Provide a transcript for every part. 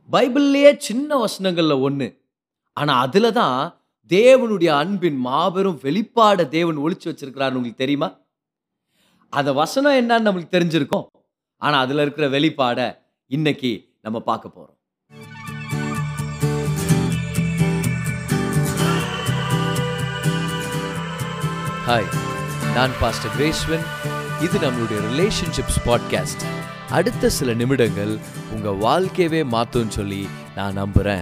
பைபிள்லயே சின்ன வசனங்கள்ல ஒண்ணு. ஆனா அதுல தான் தேவனுடைய அன்பின் மாபெரும் வெளிப்பாட தேவன் ஒளிச்சு வச்சிருக்கிறார்ன்னு உங்களுக்கு தெரியுமா? அந்த வசனம் என்னன்னு நம்மளுக்கு தெரிஞ்சிருக்கும். ஆனா அதுல இருக்கிற வெளிப்பாட இன்னைக்கு நம்ம பார்க்க போறோம். ஹாய், நான் பாஸ்டர் கிரேஸ்வன். இது நம்மளுடைய ரிலேஷன்ஷிப்ஸ் பாட்காஸ்ட். அடுத்த சில நிமிடங்கள் உங்க வாழ்க்கையவே மாத்தும்னு சொல்லி நான் நம்புறேன்.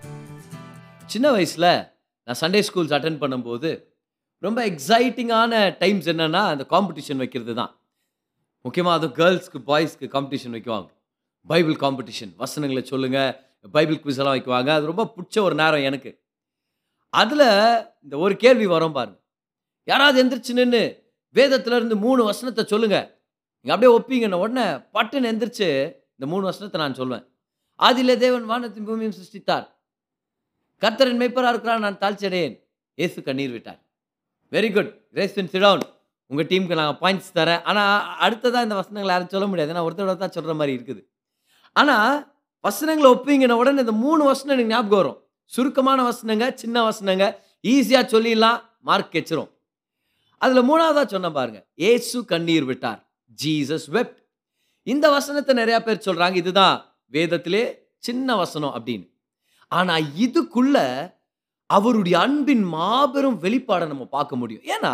சின்ன வயசுல நான் சண்டே ஸ்கூல்ஸ் அட்டெண்ட் பண்ணும்போது ரொம்ப எக்ஸைட்டிங்கான டைம்ஸ் என்னன்னா அந்த காம்படிஷன் வைக்கிறது தான். முக்கியமாக அது கேர்ள்ஸ்க்கு பாய்ஸ்க்கு காம்படிஷன் வைக்குவாங்க. பைபிள் காம்படிஷன், வசனங்களை சொல்லுங்க, பைபிள் குவிஸ் எல்லாம் வைக்குவாங்க. அது ரொம்ப பிடிச்ச ஒரு நேரம் எனக்கு. அதில் இந்த ஒரு கேள்வி வரும் பாருங்க. யாராவது எந்திரிச்சு நின்று வேதத்துல இருந்து 3 வசனத்தை சொல்லுங்க. நீங்க அப்படியே ஒப்பீங்கன்னு உடனே பட்டுன்னு எந்திரிச்சு இந்த 3 வசனத்தை நான் சொல்வேன். ஆதியிலே தேவன் வானத்தையும் பூமியும் சிருஷ்டித்தார். கர்த்தரின் மேய்ப்பராக இருக்கிறார், நான் தாழ்ச்சியடையேன். இயேசு கண்ணீர் விட்டார். வெரி குட், கிரேஸ்வன் சிட் டவுன். உங்கள் டீமுக்கு நாங்கள் பாயிண்ட்ஸ் தரேன். ஆனால் அடுத்ததான் இந்த வசனங்களை யாரும் சொல்ல முடியாது. ஏன்னா ஒருத்தரோட தான் சொல்கிற மாதிரி இருக்குது. ஆனால் வசனங்களை ஒப்பீங்கன்னு உடனே இந்த 3 வசனம் எனக்கு ஞாபகம் வரும். சுருக்கமான வசனங்க, சின்ன வசனங்க, ஈஸியாக சொல்லிடலாம், மார்க் கெச்சிரும். அதுல 3வதா சொன்ன பாருங்க, இயேசு கண்ணீர் விட்டார். Jesus wept. இந்த வசனத்தை நிறைய பேர் சொல்றாங்க, இதுதான் வேதத்திலே சின்ன வசனம் அப்படின்னு. ஆனா இதுக்குள்ள அவருடைய அன்பின் மாபெரும் வெளிப்பாடை நம்ம பார்க்க முடியும். ஏன்னா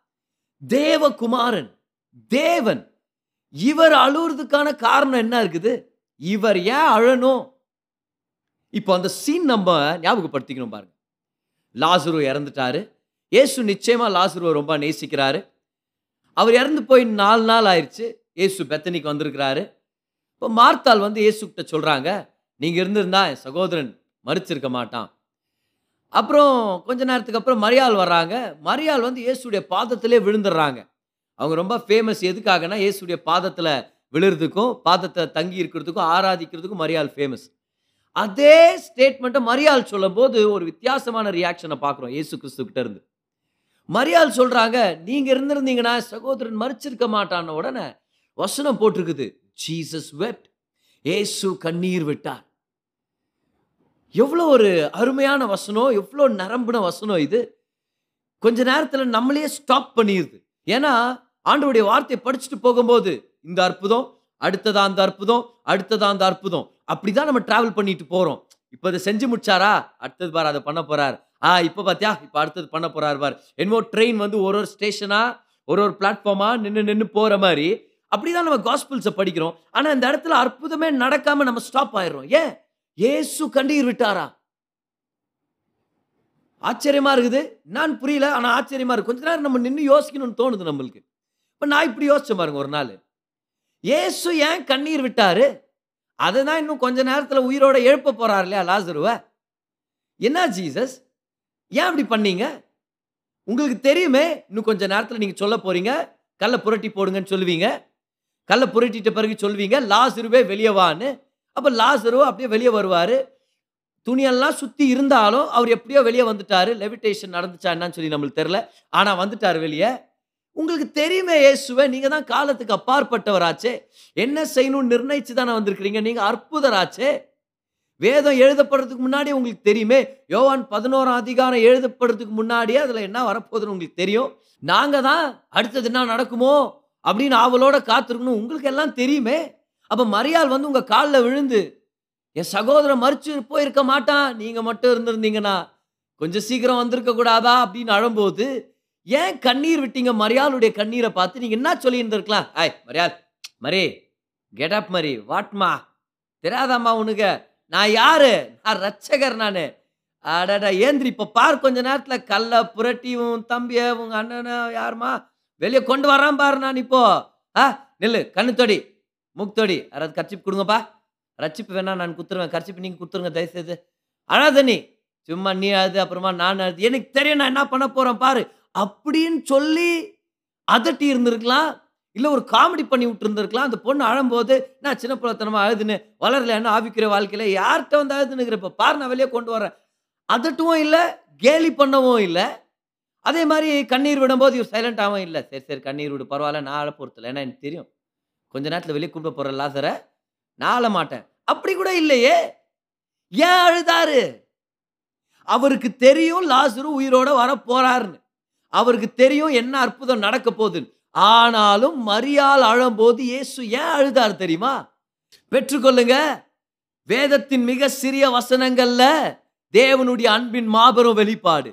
தேவகுமாரன், தேவன், இவர் அழுறதுக்கான காரணம் என்ன இருக்குது? இவர் ஏன் அழணும்? இப்போ அந்த சீன் நம்ம ஞாபகப்படுத்திக்கணும் பாருங்க. லாசரு இறந்துட்டாரு. இயேசு நிச்சயமா லாசருவை ரொம்ப நேசிக்கிறாரு. அவர் இறந்து போய் 4 நாள் ஆயிடுச்சு. இயேசு பெத்தனிக்கு வந்திருக்கிறாரு. இப்போ மார்த்தாள் வந்து இயேசு கிட்ட சொல்றாங்க, நீங்க இருந்திருந்தா என் சகோதரன் மரிச்சிருக்க மாட்டான். அப்புறம் கொஞ்ச நேரத்துக்கு அப்புறம் மரியாள் வர்றாங்க. மரியாள் வந்து இயேசுடைய பாதத்திலே விழுந்துடுறாங்க. அவங்க ரொம்ப ஃபேமஸ். எதுக்காகனா இயேசுடைய பாதத்தில் விழுறதுக்கும் பாதத்தை தங்கி இருக்கிறதுக்கும் ஆராதிக்கிறதுக்கும் மரியாள் ஃபேமஸ். அதே ஸ்டேட்மெண்ட்டை மரியாள் சொல்லும் போது ஒரு வித்தியாசமான ரியாக்ஷனை பார்க்குறோம் இயேசு கிறிஸ்து கிட்ட இருந்து. மரியாள் சொல்றாங்க, நீங்க இருந்திருந்தீங்கன்னா சகோதரன் மரிச்சிருக்க மாட்டான உடனே வசனம் போட்டிருக்குது, ஜீசஸ் வெப்ட். இயேசு கண்ணீர் விட்டார். எவ்வளோ ஒரு அருமையான வசனம், எவ்வளோ நரம்புன வசனம் இது. கொஞ்ச நேரத்தில் நம்மளையே ஸ்டாப் பண்ணிடுது. ஏன்னா ஆண்டவருடைய வார்த்தையை படிச்சுட்டு போகும்போது இந்த அற்புதம், அடுத்ததா அந்த அற்புதம், அடுத்ததா அந்த அற்புதம், அப்படிதான் நம்ம டிராவல் பண்ணிட்டு போறோம். இப்போ இதை செஞ்சு முடிச்சாரா, அடுத்தது பார் அதை பண்ண போறார். இப்போ பார்த்தியா, இப்போ அடுத்தது பண்ண போறார் பார். என்னமோ ட்ரெயின் வந்து ஒரு ஸ்டேஷனா ஒரு பிளாட்ஃபார்மா நின்று போற மாதிரி அப்படிதான் நம்ம காஸ்பிள்ஸை படிக்கிறோம். ஆனா இந்த இடத்துல அற்புதமே நடக்காம நம்ம ஸ்டாப் ஆயிடுறோம். ஏன்? இயேசு கண்ணீர் விட்டாரா? ஆச்சரியமா இருக்குது. நான் புரியல, ஆனா ஆச்சரியமா இருக்கு. கொஞ்ச நேரம் நம்ம நின்று யோசிக்கணும்னு தோணுது நம்மளுக்கு. இப்போ நான் இப்படி யோசிச்சேன் பாருங்க. ஒரு நாள் இயேசு ஏன் கண்ணீர் விட்டாரு? அதுதான் இன்னும் கொஞ்ச நேரத்துல உயிரோட எழுப்ப போறார் இல்லையா லாசருவ. என்ன ஜீசஸ், ஏன் அப்படி பண்ணீங்க? உங்களுக்கு தெரியுமே இன்னும் கொஞ்ச நேரத்துல நீங்க சொல்ல போறீங்க, கல்லை புரட்டி போடுங்கன்னு சொல்லுவீங்க. கல்லை புரட்டிட்ட பிறகு சொல்லுவீங்க, லாசருவே வெளியே வான்னு. அப்ப லாசரு அப்படியே வெளியே வருவாரு. துணியெல்லாம் சுத்தி இருந்தாலும் அவர் எப்படியோ வெளியே வந்துட்டாரு. லெவிடேஷன் நடந்துச்சா என்னன்னு சொல்லி நம்மளுக்கு தெரியல, ஆனா வந்துட்டாரு வெளியே. உங்களுக்கு தெரியுமே இயேசுவே, நீங்க தான் காலத்துக்கு அப்பாற்பட்டவராச்சே, என்ன செய்யணும்னு நிர்ணயிச்சு தானே வந்திருக்கிறீங்க, நீங்க அற்புதராச்சே. வேதம் எழுதப்படுறதுக்கு முன்னாடி உங்களுக்கு தெரியுமே. யோவான் 11ஆம் அதிகாரம் எழுதப்படுறதுக்கு முன்னாடியே அதுல என்ன வரப்போகுதுன்னு உங்களுக்கு தெரியும். நாங்க தான் அடுத்தது என்ன நடக்குமோ அப்படின்னு ஆவலோட காத்திருக்கணும். உங்களுக்கு எல்லாம் தெரியுமே. அப்ப மரியாள் வந்து உங்க காலில் விழுந்து, என் சகோதரன் மரிச்சு போயிருக்க மாட்டான், நீங்க மட்டும் இருந்திருந்தீங்கன்னா கொஞ்சம் சீக்கிரம் வந்திருக்க கூடாதா அப்படின்னு அழும்போது ஏன் கண்ணீர் விட்டீங்க? மரியாளுடைய கண்ணீரை பார்த்து நீங்க என்ன சொல்லி இருந்திருக்கலாம்? ஐய் மரியாள், மரி கெட் அப் மரி, வாட்மா, தெரியாதாம்மா உனக்கு நான் யாரு? நான் ரட்சகர் நானு. அடடா ஏந்திரி, இப்ப பார் கொஞ்ச நேரத்துல கல்லை புரட்டி உன் தம்பிய உங்க அண்ணனை யாருமா வெளியே கொண்டு வரான் பாரு. நான் இப்போ நில்லு, கண்ணு தொடி, மூக்கு யாராவது கர்ச்சிப்பு கொடுங்கப்பா. ரட்சிப்பு வேணா நான் குத்துருவேன், கர்ச்சிப்பு நீங்க குத்துருங்க தயவுசெய்து. அழாத நீ, சும்மா நீ அழுது அப்புறமா நான் அழுது, எனக்கு தெரியும் நான் என்ன பண்ண போறேன் பாரு அப்படின்னு சொல்லி அதட்டி இருந்திருக்கலாம். இல்லை ஒரு காமெடி பண்ணி விட்டு இருந்திருக்கலாம். அந்த பொண்ணு அழும்போது நான் சின்ன பிள்ளைத்தனமா அழுதுன்னு வளரல, என்ன ஆவிக்கிற வாழ்க்கையில் யார்கிட்ட வந்து அழுதுனுங்கிற, இப்போ பாரு நான் வெளியே கொண்டு வரேன். அதட்டவும் இல்லை, கேலி பண்ணவும் இல்லை. அதே மாதிரி கண்ணீர் விடும்போது இவர் சைலண்டாகவும் இல்லை. சரி சரி கண்ணீர் விடு, பரவாயில்ல, நான் அழ பொறுத்தல, ஏன்னா எனக்கு தெரியும் கொஞ்ச நேரத்தில் வெளியே கூப்பிட போகிற லாசரை, நான் அழ மாட்டேன். அப்படி கூட இல்லையே. ஏன் அழுதாரு? அவருக்கு தெரியும் லாசரு உயிரோட வர போறாருன்னு. அவருக்கு தெரியும் என்ன அற்புதம் நடக்க போகுதுன்னு. ஆனாலும் மரியாள் அழும்போது இயேசு ஏன் அழுதார் தெரியுமா? பெற்றுக்கொள்ளுங்க. வேதத்தின் மிக சிறிய வசனங்கள்ல தேவனுடைய அன்பின் மாபெரும் வெளிப்பாடு.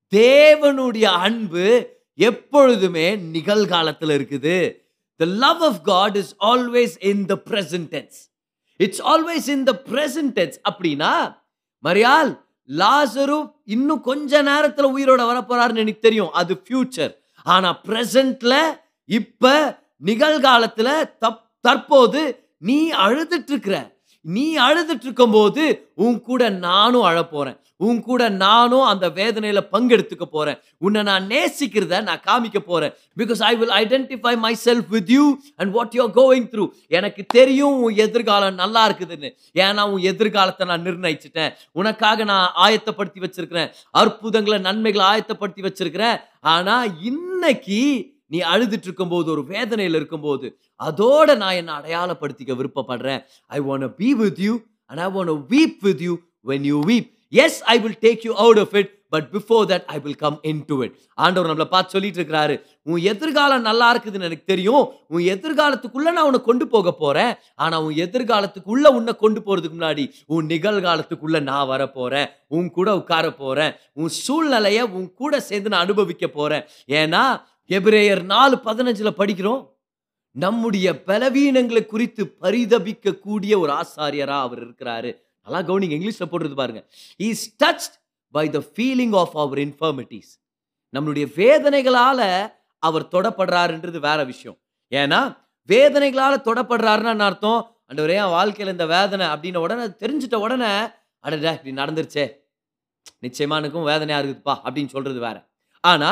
தேவனுடைய அன்பு எப்பொழுதுமே நிகழ்காலத்தில் இருக்குது. The love of God is always in the present tense. It's always in the present tense. அப்படின்னா மரியாள், லாசரு இன்னும் கொஞ்ச நேரத்துல உயிரோட வரப்போறாருன்னு எனக்கு தெரியும், அது ஃபியூச்சர். ஆனா பிரசன்ட்ல, இப்ப நிகழ்காலத்துல, தற்போது நீ அழுதுட்டு இருக்கிற. நீ அழுதுட்டு இருக்கும் போது உன் கூட நானும் அழப்போறேன். உன் கூட நானும் அந்த வேதனையில பங்கெடுத்துக்க போறேன். உன்னை நான் நேசிக்கிறத நான் காமிக்க போறேன். Because I will identify myself with you and what you're going through. எனக்கு தெரியும் உன் எதிர்காலம் நல்லா இருக்குதுன்னு. ஏன்னா உன் எதிர்காலத்தை நான் நிர்ணயிச்சிட்டேன். உனக்காக நான் ஆயத்தப்படுத்தி வச்சிருக்கிறேன். அற்புதங்களை, நன்மைகளை ஆயத்தப்படுத்தி வச்சிருக்கிறேன். ஆனா இன்னைக்கு நீ அழுதுட்டு இருக்கும்போது, ஒரு வேதனையில் இருக்கும்போது, அதோட நான் என்ன அடையாளப்படுத்திக்க விருப்பப்படுறேன். I want to be with you and I want to weep with you when you weep. Yes, I will take you out of it, but before that I will come into it. ஆண்டவர் நம்மளை பார்த்து சொல்லிட்டு இருக்கிறாரு, உன் எதிர்காலம் நல்லா இருக்குதுன்னு எனக்கு தெரியும். உன் எதிர்காலத்துக்குள்ள நான் உன்னை கொண்டு போக போறேன். ஆனா உன் எதிர்காலத்துக்குள்ள உன்னை கொண்டு போறதுக்கு முன்னாடி உன் நிகழ்காலத்துக்குள்ள நான் வர போறேன். உன் கூட உட்கார போறேன். உன் சூழ்நிலையை உன் கூட சேர்ந்து நான் அனுபவிக்க போறேன். ஏன்னா எபிரேயர் 4:15 படிக்கிறோம், நம்முடைய பலவீனங்களை குறித்து பரிதபிக்க கூடிய ஒரு ஆசாரியரா அவர் இருக்கிறாரு. நல்லா கவனிங்க, இங்கிலீஷ்ல போடுறது பாருங்க. He is touched by the feeling of our infirmities. நம்மளுடைய வேதனைகளால அவர் தொடப்படுறாருன்றது வேற விஷயம். ஏன்னா வேதனைகளால தொடப்படுறாருன்னு அர்த்தம், ஆண்டவரே என் வாழ்க்கையில இந்த வேதனை அப்படின்னு உடனே தெரிஞ்சிட்ட உடனே, அடடா இப்படி நடந்துருச்சே, நிச்சயமா எனக்கும் வேதனையா இருக்குதுப்பா அப்படின்னு சொல்றது வேற. ஆனா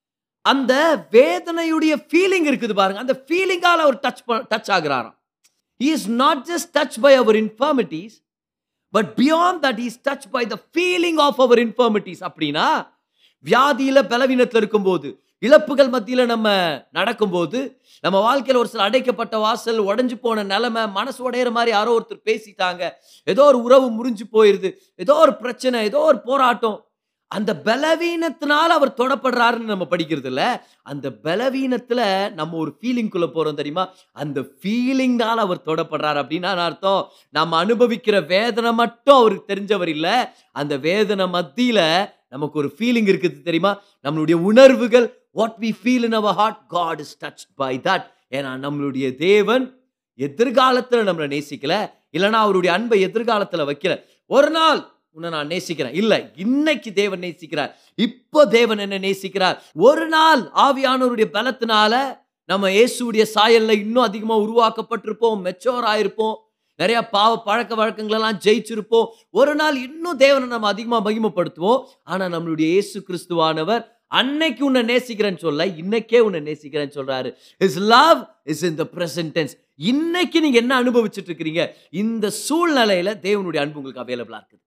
அந்த வேதனையுடைய ஃபீலிங் இருக்குது பாருங்க, அந்த ஃபீலிங்கால அவர் டச் ஆகுறாராம். He is not just touched by our infirmities, but beyond that he is touched by the feeling of our infirmities. அப்படின்னா வியாதியில, பலவீனத்தில் இருக்கும்போது, இழப்புகள் மத்தியில நம்ம நடக்கும்போது, நம்ம வாழ்க்கையில் ஒரு சில அடைக்கப்பட்ட வாசல், உடைஞ்சு போன நிலைமை, மனசு உடையிற மாதிரி யாரோ ஒருத்தர் பேசிட்டாங்க, ஏதோ ஒரு உறவு முறிஞ்சு போயிருது, ஏதோ ஒரு பிரச்சனை, ஏதோ ஒரு போராட்டம், அந்த பலவீனத்தினால அவர் தொடப்படுறாருன்னு நம்ம படிக்கிறது இல்ல. அந்த பலவீனத்துல நம்ம ஒரு ஃபீலிங்குள்ள போறோம் தெரியுமா? அந்த ஃபீலிங்னால அவர் தொடப்படுறாரு அப்படின்னா அர்த்தம், நம்ம அனுபவிக்கிற வேதனை மட்டும் அவருக்கு தெரிஞ்சவர் இல்ல. அந்த வேதனை மத்தியில நமக்கு ஒரு ஃபீலிங் இருக்குது தெரியுமா? நம்மளுடைய உணர்வுகள், what we feel in our heart, God is touched by that. ஏன்னா நம்மளுடைய தேவன் எதிர்காலத்துல நம்மளை நேசிக்கல, இல்லைன்னா அவருடைய அன்பை எதிர்காலத்துல வைக்கல. ஒரு நாள் உன்னை நான் நேசிக்கிறேன் இல்ல, இன்னைக்கு தேவன் நேசிக்கிறார். இப்போ தேவன் என்ன நேசிக்கிறார். ஒரு நாள் ஆவியானவருடைய பலத்தினால நம்ம இயேசுடைய சாயல்ல இன்னும் அதிகமா உருவாக்கப்பட்டிருப்போம், மெச்சோர் ஆயிருப்போம், நிறைய பாவ பழக்க வழக்கங்களெல்லாம் ஜெயிச்சிருப்போம். ஒரு நாள் இன்னும் தேவனை நம்ம அதிகமா மகிமைப்படுத்துவோம். ஆனா நம்மளுடைய இயேசு கிறிஸ்துவானவர் அன்னைக்கு உன்னை நேசிக்கிறேன்னு சொல்ல, இன்னைக்கே உன்னை நேசிக்கிறேன்னு சொல்றாரு. His love is in the present tense. இன்னைக்கு நீங்க என்ன அனுபவிச்சுட்டு இருக்கிறீங்க, இந்த சூழ்நிலையில தேவனுடைய அன்பு உங்களுக்கு அவைலபிளா இருக்குது.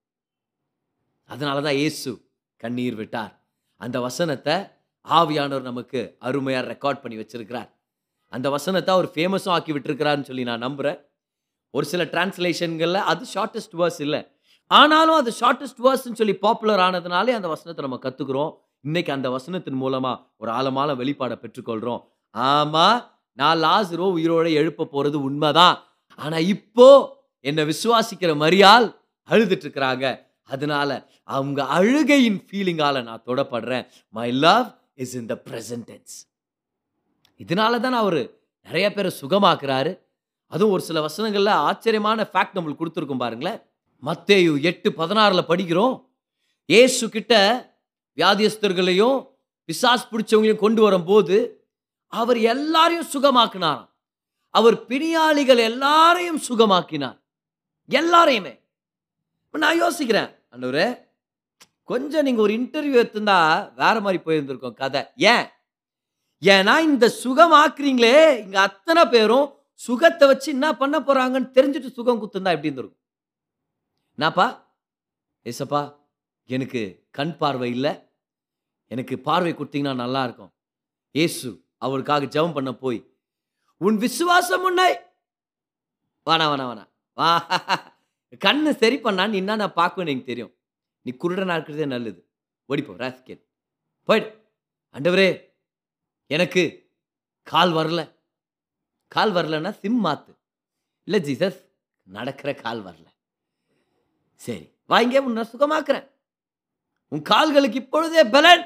அதனாலதான் இயேசு கண்ணீர் விட்டார். அந்த வசனத்தை ஆவியானவர் நமக்கு அருமையா ரெக்கார்ட் பண்ணி வச்சிருக்கிறார். அந்த வசனத்தை அவர் ஃபேமஸும் ஆக்கி விட்டுருக்கிறாருன்னு சொல்லி நான் நம்புறேன். ஒரு சில டிரான்ஸ்லேஷன்கள்ல அது ஷார்ட்டஸ்ட் வேர்ஸ் இல்லை, ஆனாலும் அது ஷார்ட்டஸ்ட் வேர்ஸ்ன்னு சொல்லி பாப்புலர் ஆனதுனாலே அந்த வசனத்தை நம்ம கத்துக்கிறோம். இன்னைக்கு அந்த வசனத்தின் மூலமா ஒரு ஆழமான வெளிப்பாடை பெற்றுக்கொள்றோம். ஆமா, நான் லாசரு உயிரோட எழுப்ப போறது உண்மைதான். ஆனா இப்போ என்னை விசுவாசிக்கிற மரியாள் அழுதுட்டு இருக்கிறாங்க. அதனால அவங்க அழுகையின் ஃபீலிங்கால நான் தொடப்படுறேன். My love is in the present tense. இதனால தான் அவரு நிறைய பேரை சுகமாக்குறாரு. அதுவும் ஒரு சில வசனங்கள்ல ஆச்சரியமான ஃபேக்ட் நம்மளுக்கு கொடுத்துருக்கும் பாருங்களேன். மத்தேயு 8:16 படிக்கிறோம், இயேசு கிட்ட வியாதியஸ்தர்களையும் பிசாசு பிடிச்சவங்களையும் கொண்டு வரும்போது அவர் எல்லாரையும் சுகமாக்கினாராம். அவர் பிணியாளிகள் எல்லாரையும் சுகமாக்கினார், எல்லாரையுமே. நான் யோசிக்கிறேன், ஆண்டவரே கொஞ்சம் நீங்க ஒரு இன்டர்வியூ எடுத்திருந்தா வேற மாதிரி போயிருந்திருக்கும் கதை. ஏன்னா இந்த சுகமாக்குறீங்களே, இங்க அத்தனை பேரும் சுகத்தை வச்சு என்ன பண்ண போறாங்கன்னு தெரிஞ்சுட்டு சுகம் குத்துந்தா எப்படி இருந்திருக்கும்? என்னப்பா ஏசப்பா, எனக்கு கண் பார்வை இல்லை, எனக்கு பார்வை கொடுத்தீங்கன்னா நல்லா இருக்கும். இயேசு அவருக்காக ஜெபம் பண்ண போய், உன் விசுவாசம் உன்னை வேணா வேணா வேணா வா கண்ணு சரி பண்ணா நீ என்ன நான் பார்க்குவேன்னு எனக்கு தெரியும். நீ குருடனா இருக்கிறதே நல்லது. ஓடிப்போ ராஸ்கேல். போயிடு. ஆண்டவரே எனக்கு கால் வரல. கால் வரலன்னா சிம் மாத்து. இல்ல ஜீசஸ் நடக்கிற கால் வரல. சரி வாங்க உன்னை சுகமாக்குறேன். உன் கால்களுக்கு இப்பொழுதே பலன்.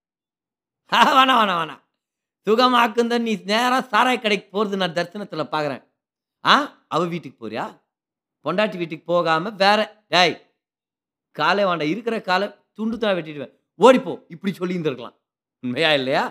வேணாம் வேணாம் வேணாம். சுகமாக்குந்த நீ நேரா சாராய கடைக்கு போறது நான் தரிசனத்துல பார்க்குறேன். அவ வீட்டுக்கு போறியா? பொண்டாட்டி வீட்டுக்கு போகாம வேற டேய் காலை வாண்டா இருக்கிற காலை துண்டு தான் வெட்டிடுவேன். ஓடிப்போ இப்படி சொல்லி இருந்திருக்கலாம். உண்மையா இல்லையா?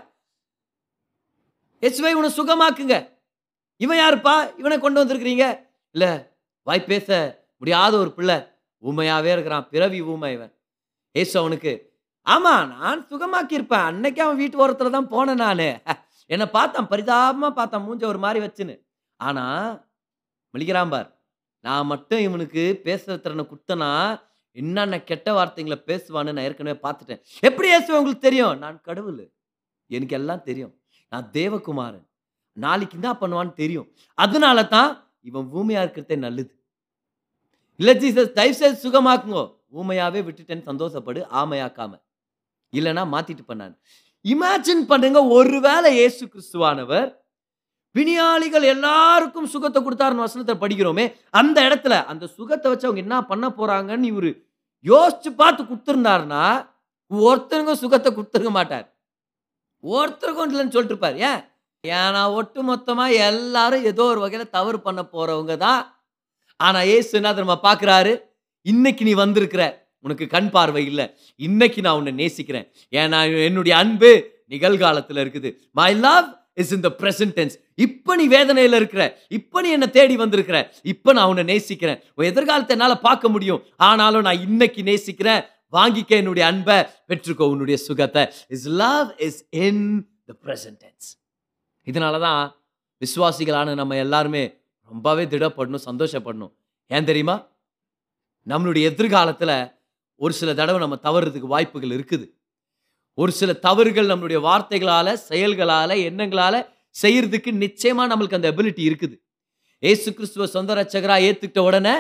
இயேசுவே இவனை சுகமாக்குங்க. இவன் யாருப்பா? இவனை கொண்டு வந்திருக்கிறீங்க. இல்ல வாய் பேச முடியாத ஒரு பிள்ளை ஊமையாவே இருக்கிறான். பிறவி ஊமை இவன். இயேசு அவனுக்கு ஆமா நான் சுகமாக்கி இருப்பேன். அன்னைக்கு அவன் வீட்டு ஓரத்துல தான் போனேன் நானு. என்னை பார்த்தான், பரிதாபமா பார்த்தான், மூஞ்ச ஒரு மாதிரி வச்சுன்னு. ஆனா மலிக்கிறான் பார். நான் மட்டும் இவனுக்கு பேசுற திறனை குத்தனா என்னென்ன கெட்ட வார்த்தைகளை பேசுவான்னு நான் ஏற்கனவே பார்த்துட்டேன். எப்படி இயேசுவே உங்களுக்கு தெரியும்? நான் கடவுள், எனக்கு எல்லாம் தெரியும். நான் தேவகுமாரன், நாளைக்கு என்ன பண்ணுவான்னு தெரியும். அதனால தான் இவன் ஊமையா இருக்கிறதே நல்லது. இல்ல ஜீசஸ் தயவுசெய்து சுகமாக்குங்கோ. ஊமையாவே விட்டுட்டேன்னு சந்தோஷப்படு, ஆமையாக்காம. இல்லைன்னா மாத்திட்டு பண்ணான். இமேஜின் பண்ணுங்க, ஒருவேளை இயேசு கிறிஸ்துவானவர் பிணியாளிகள் எல்லாருக்கும் சுகத்தை கொடுத்தாருன்னு வசனத்தை படிக்கிறோமே, அந்த இடத்துல அந்த சுகத்தை வச்சு அவங்க என்ன பண்ண போறாங்கன்னு இவரு யோசிச்சு பார்த்து கொடுத்திருந்தாருன்னா ஒருத்தருக்கும் சுகத்தை கொடுத்துருக்க மாட்டார். ஒருத்தருக்கும் இல்லைன்னு சொல்லிட்டு இருப்பார். ஏன்னா ஒட்டு மொத்தமா எல்லாரும் ஏதோ ஒரு வகையில தவறு பண்ண போறவங்க தான். ஆனா இயேசு என்ன தெரியுமா பார்க்கிறாரு? இன்னைக்கு நீ வந்திருக்கிற, உனக்கு கண் பார்வை இல்லை, இன்னைக்கு நான் உன்னை நேசிக்கிறேன். ஏன்னா என்னுடைய அன்பு நிகழ்காலத்தில் இருக்குது. My love is in the present tense. இப்ப நீ வேதனையில இருக்கிற, இப்ப நீ என்ன தேடி வந்திருக்கிற, இப்ப நான் உன்னை நேசிக்கிறேன். எதிர்காலத்தை என்னால பார்க்க முடியும், ஆனாலும் நான் இன்னைக்கு நேசிக்கிறேன். வாங்கிக்க என்னுடைய அன்பை, பெற்றுக்கோ உன்னுடைய சுகத்தை. His love is in the present tense. இதனாலதான் விசுவாசிகளான நம்ம எல்லாருமே ரொம்பவே திடப்படணும், சந்தோஷப்படணும். ஏன் தெரியுமா? நம்மளுடைய எதிர்காலத்துல ஒரு சில தடவை நம்ம தவறுறதுக்கு வாய்ப்புகள் இருக்குது. ஒரு சில தவறுகள் நம்மளுடைய வார்த்தைகளால, செயல்களால, எண்ணங்களால செய்யறதுக்கு நிச்சயமா நம்மளுக்கு அந்த எபிலிட்டி இருக்குது. இயேசு கிறிஸ்துவ சொந்த ரட்சகரா ஏத்துக்கிட்ட உடனே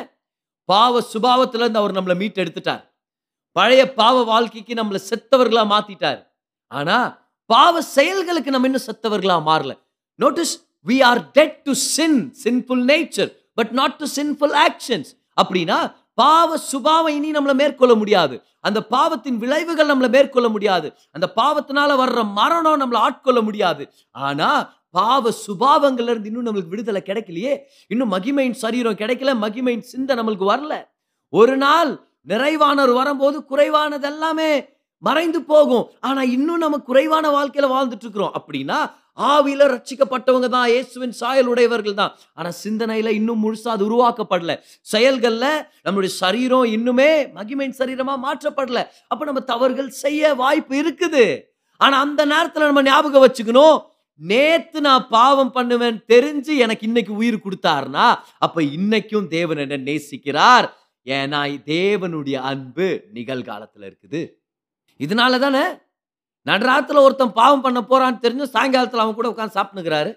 பாவ சுபாவத்துல இருந்து அவர் நம்மளை மீட்டு எடுத்துட்டார். பழைய பாவ வாழ்க்கைக்கு நம்மளை செத்தவர்களா மாத்திட்டார். ஆனா பாவ செயல்களுக்கு நம்ம இன்னும் செத்தவர்களா மாறல. Notice, we are dead to sin, sinful nature, but not to sinful actions. அப்படின்னா பாவ சுபாவம் இனி நம்மளை மேற்கொள்ள முடியாது. அந்த பாவத்தின் விளைவுகள் நம்மளை மேற்கொள்ள முடியாது. அந்த பாவத்தினால வர்ற மரணம் நம்மளை ஆட்கொள்ள முடியாது. ஆனா பாவ சுபாவங்கள்ல இருந்து இன்னும் நம்மளுக்கு விடுதலை கிடைக்கலையே. இன்னும் மகிமையின் சரீரம் கிடைக்கல, மகிமையின் சிந்தை நம்மளுக்கு வரல. ஒரு நாள் நிறைவானவர் வரும்போது குறைவானது எல்லாமே மறைந்து போகும். ஆனா இன்னும் நம்ம குறைவான வாழ்க்கையில வாழ்ந்துட்டு இருக்கிறோம். அப்படின்னா ஆவியில ரட்சிக்கப்பட்டவங்க தான், இயேசுவின் சாயல் உடையவர்கள் தான். ஆனா சிந்தனையில இன்னும் முழுசா அது உருவாக்கப்படல. செயல்கள்ல நம்மளுடைய சரீரம் இன்னுமே மகிமையின் சரீரமா மாற்றப்படல. அப்ப நம்ம தவறுகள் செய்ய வாய்ப்பு இருக்குது. ஆனா அந்த நேரத்துல நம்ம ஞாபகம் வச்சுக்கணும், நேத்து நான் பாவம் பண்ணுவேன் தெரிஞ்சு எனக்கு இன்னைக்கு உயிர் கொடுத்தாருன்னா அப்ப இன்னைக்கும் தேவன் என்ன நேசிக்கிறார். ஏன்னா தேவனுடைய அன்பு நிகழ்காலத்துல இருக்குது. இதனால தானே நடுராத்துல ஒருத்தன் பாவம் பண்ண போறான்னு தெரிஞ்சு சாயங்காலத்தில் அவன் கூட உட்காந்து சாப்பிட்டுக்கிறாரு.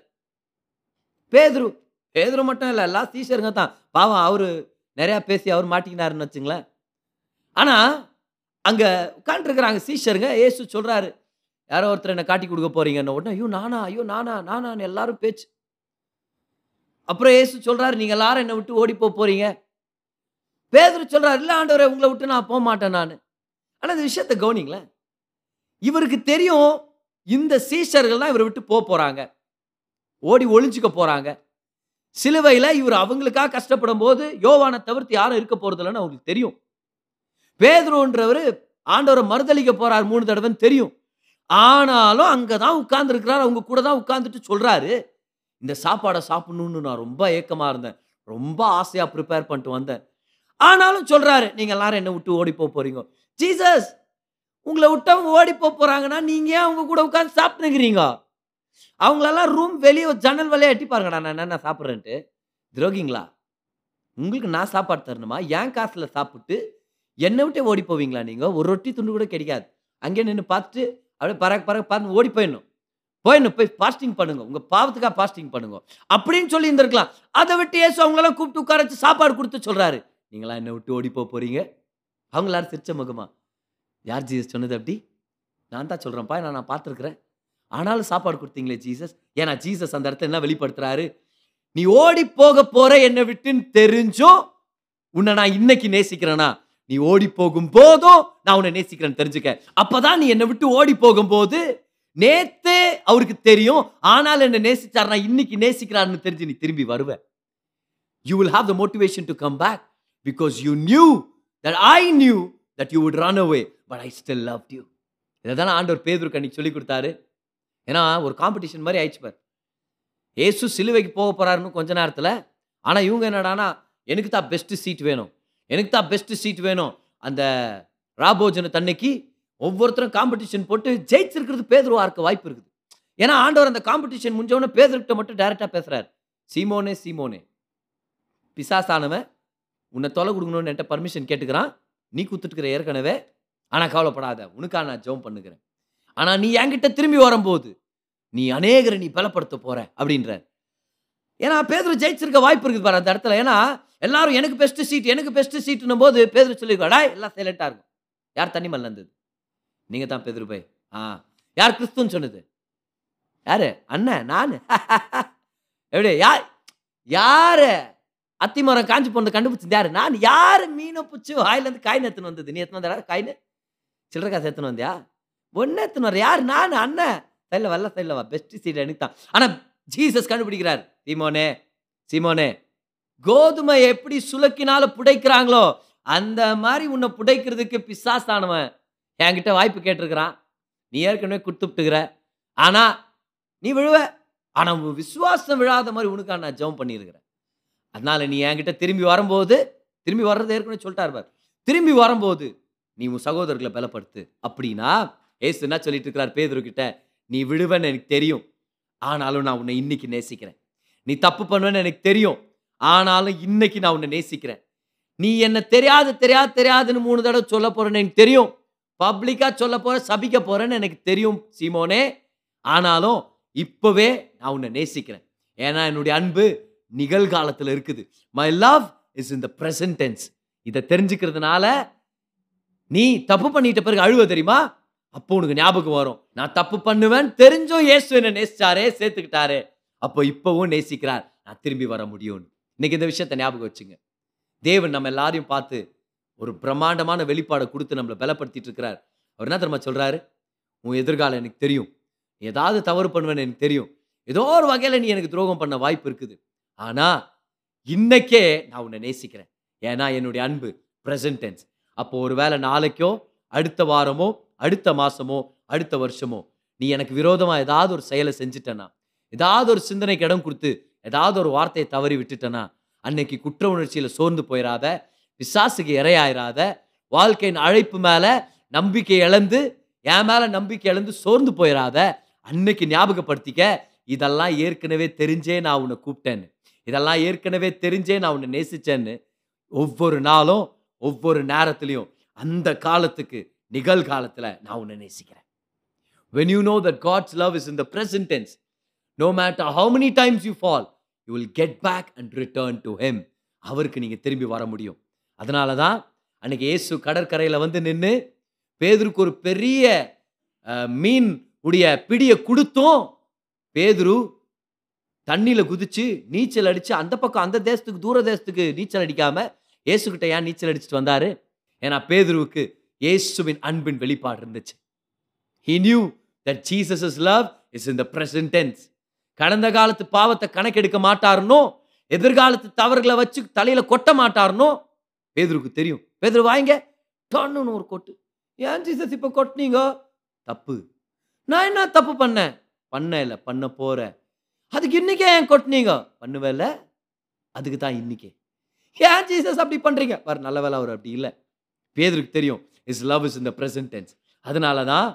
பேதுரு மட்டும் இல்லை, எல்லா சீஷருங்க தான். பாவம் அவரு நிறைய பேசி அவர் மாட்டிக்கினாருன்னு வச்சுங்களேன். ஆனா அங்க உட்காந்துருக்கிறாங்க சீஷருங்க. இயேசு சொல்றாரு, யாரோ ஒருத்தர் என்ன காட்டி கொடுக்க போறீங்கன்னு. உடனே ஐயோ நானான்னு எல்லாரும் பேச்சு. அப்புறம் இயேசு சொல்றாரு, நீங்க எல்லாரும் என்னை விட்டு ஓடி போறீங்க. பேதுரு சொல்றாரு, இல்ல ஆண்டவரே, உங்களை விட்டு நான் போக மாட்டேன் நான். ஆனா இந்த விஷயத்தை கவனிங்களேன், இவருக்கு தெரியும் இந்த சீஷர்கள் தான் இவரை விட்டு போறாங்க, ஓடி ஒளிஞ்சுக்க போறாங்க. சிலுவையில இவர் அவங்களுக்காக கஷ்டப்படும் போது யோவானை தவிர்த்து யாரும் இருக்க போறது இல்லைன்னு அவங்களுக்கு தெரியும். பேதுருன்றவர் ஆண்டவரை மறுதளிக்க போறார் 3 தடவைன்னு தெரியும். ஆனாலும் அங்கதான் உட்கார்ந்து இருக்கிறார், அவங்க கூட தான் உட்கார்ந்துட்டு சொல்றாரு, இந்த சாப்பாடை சாப்பிடணும்னு நான் ரொம்ப ஏக்கமா இருந்தேன், ரொம்ப ஆசையா ப்ரிப்பேர் பண்ணிட்டு வந்தேன். ஆனாலும் சொல்றாரு, நீங்க எல்லாரும் என்ன விட்டு ஓடி போறீங்க. ஜீசஸ், உங்களை விட்டவங்க ஓடி போறாங்கன்னா நீங்க ஏன் அவங்க கூட உட்கார்ந்து சாப்பிட்டுக்கிறீங்க? அவங்களெல்லாம் ரூம் வெளியே ஜன்னல் வழியா எட்டி பாருங்கடா, நான் என்ன சாப்பிட்றேன்ட்டு. துரோகிங்களா? உங்களுக்கு நான் சாப்பாடு தரணுமா? என் காசுல சாப்பிட்டு என்னை விட்டே ஓடி போவீங்களா? நீங்க ஒரு ரொட்டி துண்டு கூட கிடைக்காது. அங்கே நின்று பார்த்துட்டு அப்படியே பறக்க பார்த்து ஓடி போய் பாஸ்டிங் பண்ணுங்க, உங்க பாவத்துக்காக பாஸ்டிங் பண்ணுங்க அப்படின்னு சொல்லி இருந்திருக்கலாம். அதை விட்டு இயேசு அவங்களெல்லாம் கூப்பிட்டு உட்கார வச்சு சாப்பாடு கொடுத்து சொல்றாரு, நீங்களா என்னை விட்டு ஓடி போறீங்க? அவங்க எல்லாரும் சிரிச்ச முகமா, யார் ஜீசஸ் சொன்னது அப்படி? நான் தான் சொல்றேன்ப்பா, நான் பார்த்துருக்கிறேன். ஆனாலும் சாப்பாடு கொடுத்தீங்களே ஜீசஸ். ஏன்னா ஜீசஸ் அந்த இடத்துல என்ன வெளிப்படுத்துறாரு? நீ ஓடி போக போற என்னை விட்டுன்னு தெரிஞ்சும் உன்னை நான் இன்னைக்கு நேசிக்கிறேனா, நீ ஓடி போகும் போதும் நான் உன்னை நேசிக்கிறேன்னு தெரிஞ்சுக்க. அப்பதான் நீ என்னை விட்டு ஓடி போகும்போது நேத்தே அவருக்கு தெரியும், ஆனால் என்ன நேசிச்சார்னா இன்னைக்கு நேசிக்கிறார்னு தெரிஞ்சு நீ திரும்பி வருவ. You will have the motivation to come back because you knew that I knew that you would run away, but I still loved you. இதைதான் ஆண்டவர் பேதுருக்கு அன்னைக்கு சொல்லி கொடுத்தாரு. ஏன்னா ஒரு காம்படிஷன் மாதிரி ஆயிடுச்சு பாரு. ஏசு சிலுவைக்கு போக போறாருன்னு கொஞ்ச நேரத்துல. ஆனா இவங்க என்னடானா, எனக்கு தான் பெஸ்ட் சீட் வேணும், எனக்கு தான் பெஸ்ட் சீட் வேணும். அந்த ராபோஜன தன்னைக்கு ஒவ்வொருத்தரும் காம்படிஷன் போட்டு ஜெயிச்சிருக்கிறது பேதுருவா இருக்க வாய்ப்பு இருக்குது. ஏன்னா ஆண்டவர் அந்த காம்படிஷன் முடிஞ்சவொடனே பேதுருக்கிட்ட மட்டும் டைரக்டா பேசுறாரு. சீமோனே சீமோனே, பிசாசானவன் உன்னை தொலை கொடுக்கணும்னு என்கிட்ட பர்மிஷன் கேட்டுக்கிறான். நீ குத்துட்டுக்கிற ஏற்கனவே. ஆனா கவலைப்படாத, உனக்காக நான் ஜெபம் பண்ணுகிறேன். ஆனா நீ என்கிட்ட திரும்பி வரும்போது நீ அநேகரை நீ பலப்படுத்த போற அப்படின்ற. ஏன்னா பேதுரு ஜெயிச்சிருக்க வாய்ப்பு இருக்குது பாரு அந்த இடத்துல. ஏன்னா எல்லாரும் எனக்கு பெஸ்ட் சீட், எனக்கு பெஸ்ட் சீட்னும் போது பேதுரு சொல்லிருக்கா, எல்லாம் சைலண்டா இருக்கும். யார் தண்ணி மல்ல இருந்தது? நீங்க தான் பேதுரு போய். யார் கிறிஸ்துன்னு சொன்னது? யாரு? அண்ணன் நானு. எப்படி? யாரு அத்திமரம் காஞ்சி போனது கண்டுபிடிச்சது யாரு? நான். யாரு மீனை பிடிச்சி வாயிலேருந்து காயின் எத்துன்னு வந்தது? நீ எத்தனை வந்தா காயின்? சில்லற காசு எத்தனை வந்தியா? ஒன்னு எத்தனை வர? யார்? நான் அண்ணன். சைடில் வரல, சைடில் வா, பெஸ்ட் சீட் எனக்கு தான். ஆனா ஜீசஸ் கண்டுபிடிக்கிறார். சீமோனே சீமோனே, கோதுமை எப்படி சுலக்கினால புடைக்கிறாங்களோ அந்த மாதிரி உன்னை புடைக்கிறதுக்கு பிசாசானவன் என்கிட்ட வாய்ப்பு கேட்டிருக்கிறான். நீ ஏற்கனவே கொடுத்துட்டுக்கிற. ஆனா நீ விழுவ. ஆனா விசுவாசம் விழாத மாதிரி உனக்காக நான் ஜெபம் பண்ணியிருக்கிறேன். அதனால நீ என்கிட்ட திரும்பி வரும்போது, திரும்பி வர்றது ஏற்கனவே சொல்லிட்டார் பார், திரும்பி வரும்போது நீ உன் சகோதரர்களை பலப்படுத்து. அப்படின்னா ஏசு என்ன சொல்லிட்டு இருக்கிறார் பேதுரு கிட்ட? நீ விழுவன்னு எனக்கு தெரியும், ஆனாலும் நான் உன்னை இன்னைக்கு நேசிக்கிறேன். நீ தப்பு பண்ணுவேன்னு எனக்கு தெரியும், ஆனாலும் இன்னைக்கு நான் உன்னை நேசிக்கிறேன். நீ என்ன தெரியாது தெரியாது தெரியாதுன்னு 3 தடவை சொல்ல போறேன்னு எனக்கு தெரியும். பப்ளிக்கா சொல்ல போற, சபிக்க போறேன்னு எனக்கு தெரியும் சீமோனே. ஆனாலும் இப்பவே நான் உன்னை நேசிக்கிறேன். ஏன்னா என்னுடைய அன்பு நிகழ்காலத்தில் இருக்குது. My love is in the present tense. இதை தெரிஞ்சுக்கிறதுனால நீ தப்பு பண்ணிட்ட பிறகு அழுவ தெரியுமா? அப்போ உனக்கு ஞாபகம் வரும், நான் தப்பு பண்ணுவேன் தெரிஞ்சும் இயேசு என்ன நேசிச்சாரே, சேர்த்துக்கிட்டாரே, அப்போ இப்பவும் நேசிக்கிறார், நான் திரும்பி வர முடியும். இன்னைக்கு இந்த விஷயத்தை ஞாபகம் வச்சுங்க. தேவன் நம்ம எல்லாரையும் பார்த்து ஒரு பிரம்மாண்டமான வெளிப்பாடை கொடுத்து நம்மளை பலப்படுத்திட்டு இருக்கிறார். அவர் என்ன தெரியுமா சொல்றாரு? உன் எதிர்காலம் எனக்கு தெரியும், ஏதாவது தவறு பண்ணுவேன்னு எனக்கு தெரியும், ஏதோ ஒரு வகையில நீ எனக்கு துரோகம் பண்ண வாய்ப்பு இருக்குது. ஆனா இன்னைக்கே நான் உன்னை நேசிக்கிறேன். ஏன்னா என்னுடைய அன்பு பிரசன்ட் டென்ஸ். அப்போ ஒரு வேளை நாளைக்கோ, அடுத்த வாரமோ, அடுத்த மாசமோ, அடுத்த வருஷமோ நீ எனக்கு விரோதமா ஏதாவது ஒரு செயலை செஞ்சுட்டனா, ஏதாவது ஒரு சிந்தனைக்கு இடம் கொடுத்து ஏதாவது ஒரு வார்த்தையை தவறி விட்டுட்டனா, அன்னைக்கு குற்ற உணர்ச்சியில சோர்ந்து போயிடாத, பிசாசுக்கு இரையாயிராத, வாழ்க்கையின் அழைப்பு மேல நம்பிக்கை இழந்து, என் மேல நம்பிக்கை இழந்து சோர்ந்து போயிடாத. அன்னைக்கு ஞாபகப்படுத்திக்க, இதெல்லாம் ஏற்கனவே தெரிஞ்சே நான் உன்னை கூப்பிட்டேன்னு, இதெல்லாம் ஏற்கனவே தெரிஞ்சே நான் உன்னை நேசிச்சேன்னு. ஒவ்வொரு நாளும் ஒவ்வொரு நேரத்திலையும் அந்த காலத்துக்கு நிகழ்காலத்துல நான் உன்னை நேசிக்கிறேன். When you know that God's love is in the present tense, no matter how many times you fall, you will get back and return to him. அவருக்கு நீங்க திரும்பி வர முடியும். அதனால தான் அன்னைக்கு இயேசு கடற்கரையில வந்து நின்று பேதுருக்கு ஒரு பெரிய மீன் உடைய பிடியை கொடுத்தும் பேதுரு தண்ணியில குதிச்சு நீச்சல் அடிச்சு அந்த பக்கம் அந்த தேசத்துக்கு, தூர தேசத்துக்கு நீச்சல் அடிக்காம இயேசுகிட்ட ஏன் நீச்சல் அடிச்சுட்டு வந்தாரு? ஏன்னா பேதுருவுக்கு இயேசுவின் அன்பின் வெளிப்பாடு இருந்துச்சு. He knew that Jesus' love is in the present tense. கடந்த காலத்து பாவத்தை கணக்கெடுக்க மாட்டாருனோ, எதிர்காலத்து தவறுகளை வச்சு தலையில கொட்ட மாட்டாருனோ பேதுருக்கு தெரியும். பேதுரு வாங்க டொன்னு ஒரு கொட்டு. ஏன் ஜீசஸ் இப்ப கொட்டினீங்க? தப்பு. நான் என்ன தப்பு பண்ணேன்? பண்ணல, பண்ண போற. அதுக்கு இன்னைக்கே ஏன் கொட்டினீங்க? பண்ணுவேல, அதுக்கு தான் இன்னைக்கே. ஏன் ஜீசஸ் அப்படி பண்றீங்க? பாரு, நல்ல வேலை அவர் அப்படி இல்லை. பேதுருக்கு தெரியும் his love is in the present tense. அதனால தான்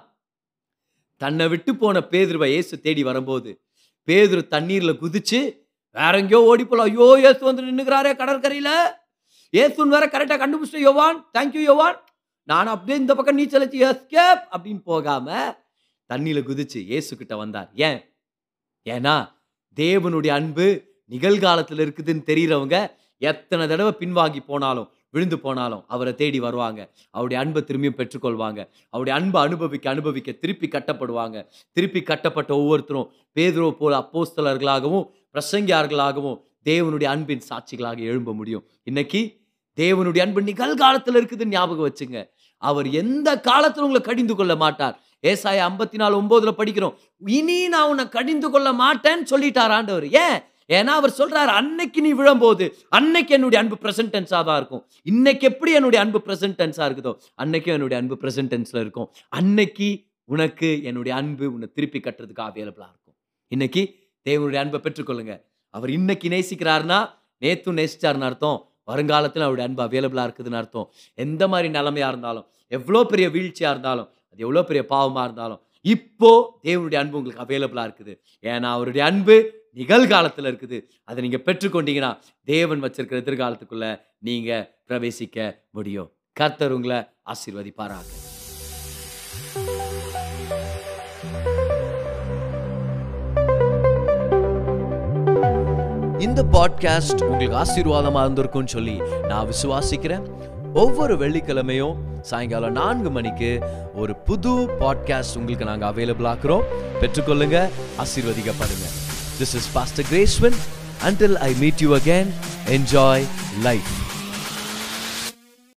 தன்னை விட்டு போன பேதுருவை இயேசு தேடி வரும்போது பேதுரு தண்ணீர்ல குதிச்சு வேற எங்கேயோ ஓடி போலாம். ஐயோ, இயேசு வந்து நின்னுக்கிறாரே கடற்கரையில, இயேசுன்னு வேற கரெக்டா கண்டுபிடிச்சிட்டு, யோவான் தேங்க்யூ யோவான், நான் அப்படியே இந்த பக்கம் நீச்சல் அடிச்சு எஸ்கேப் அப்படின்னு போகாம தண்ணியில குதிச்சு இயேசு கிட்ட வந்தார். ஏன்? ஏன்னா தேவனுடைய அன்பு நிகழ்காலத்தில் இருக்குதுன்னு தெரியறவங்க எத்தனை தடவை பின்வாங்கி போனாலும் விழுந்து போனாலும் அவரை தேடி வருவாங்க. அவருடைய அன்பை திரும்பியும் பெற்றுக்கொள்வாங்க. அவருடைய அன்பை அனுபவிக்க திருப்பி கட்டப்படுவாங்க. திருப்பி கட்டப்பட்ட ஒவ்வொருத்தரும் பேதுருவை போல அப்போஸ்தலர்களாகவும் பிரசங்கியார்களாகவும் தேவனுடைய அன்பின் சாட்சிகளாக எழும்ப முடியும். இன்னைக்கு தேவனுடைய அன்பு நிகழ்காலத்தில் இருக்குதுன்னு ஞாபகம் வச்சுங்க. அவர் எந்த காலத்திலும் உங்களை கடிந்து கொள்ள மாட்டார். ஏசாயா 54:9 படிக்கிறோம், இனி நான் உன்னை கடிந்து கொள்ள மாட்டேன்னு சொல்லிட்டார் ஆண்டவர். ஏன்னா அவர் சொல்றாரு, அன்னைக்கு நீ விழும்போது அன்னைக்கு என்னுடைய அன்பு பிரசன்ட் டென்ஸா தான் இருக்கும். இன்னைக்கு எப்படி என்னுடைய அன்பு பிரசன்ட் டென்ஸா இருக்குதோ அன்னைக்கும் என்னுடைய அன்பு பிரசன்ட் டென்ஸ்ல இருக்கும். அன்னைக்கு உனக்கு என்னுடைய அன்பு உன்னை திருப்பி கட்டுறதுக்கு அவைலபிளா இருக்கும். இன்னைக்கு தேவனுடைய அன்பை பெற்றுக்கொள்ளுங்க. அவர் இன்னைக்கு நேசிக்கிறாருன்னா நேத்தும் நேசிச்சாருன்னு அர்த்தம். வருங்காலத்தில் அவருடைய அன்பு அவைலபிளா இருக்குதுன்னு அர்த்தம். எந்த மாதிரி நிலைமையா இருந்தாலும், எவ்வளோ பெரிய வீழ்ச்சியா இருந்தாலும், அது எவ்வளோ பெரிய பாவமா இருந்தாலும், இப்போ தேவனுடைய அன்பு உங்களுக்கு அவைலபிளா இருக்குது. ஏன்னா அவருடைய அன்பு நிகழ்காலத்தில் இருக்குது. அதை நீங்க பெற்றுக்கொண்டீங்கன்னா தேவன் வச்சிருக்கிற எதிர்காலத்துக்குள்ள நீங்க பிரவேசிக்க முடியும். கர்த்தர் உங்களை ஆசீர்வதிப்பாராக. இந்த பாட்காஸ்ட் உங்களுக்கு ஆசீர்வாதமா இருந்திருக்கும்னு சொல்லி நான் விசுவாசிக்கிறேன். ஒவ்வொரு வெள்ளிக்கிழமையும் சாயங்காலம் 4 மணிக்கு ஒரு புது பாட்காஸ்ட் உங்களுக்கு நாங்கள் அவைலபிள் ஆக்குறோம். பெற்றுக்கொள்ளுங்க, ஆசீர்வதிக்கப்படுங்க. This is Pastor Gracewin. Until I meet you again, enjoy life.